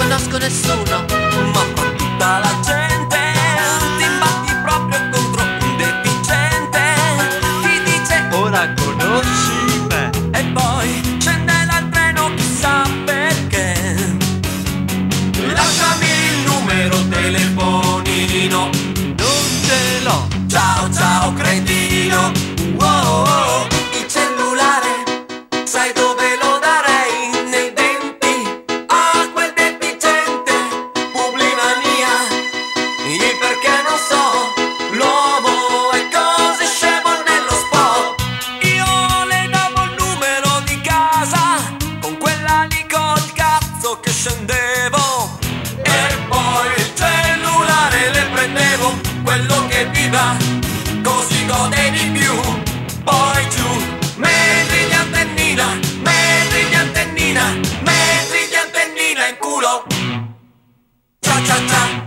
conosco nessuno. Ma fra tutta la gente ti imbatti proprio contro un deficiente. Ti dice ora conosci me. e poi scende dal treno chissà perché. Lasciami il numero telefonino. Non ce l'ho. Ciao ciao cretino. Wow, il cellulare sai dove lo darei? Nei denti a quel deficiente. Publimania, il perché non so. L'uomo è così scemo nello spot. Io le davo il numero di casa con quella lì col cazzo che scendevo. E poi il cellulare le prendevo, quello che viva, così gode di più. Poi giù, metri di antennina, metri di antennina, metri di antennina in culo. Cia cia cia.